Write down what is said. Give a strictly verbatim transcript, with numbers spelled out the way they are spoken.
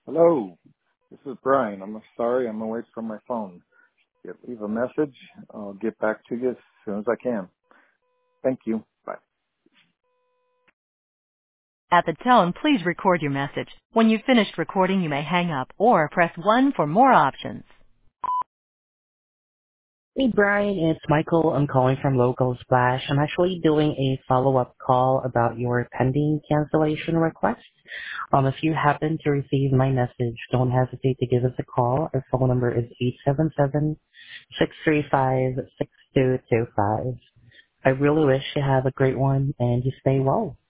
Hello, this is Brian. I'm sorry I'm away from my phone. If you leave a message, I'll get back to you as soon as I can. Thank you. Bye. At the tone, please record your message. When you've finished recording, you may hang up or press one for more options. Hey Brian, it's Michael. I'm calling from Local Splash. I'm actually doing a follow-up call about your pending cancellation request. Um, if you happen to receive my message, don't hesitate to give us a call. Our phone number is eight seven seven, six three five, six two two five. I really wish you have a great one and you stay well.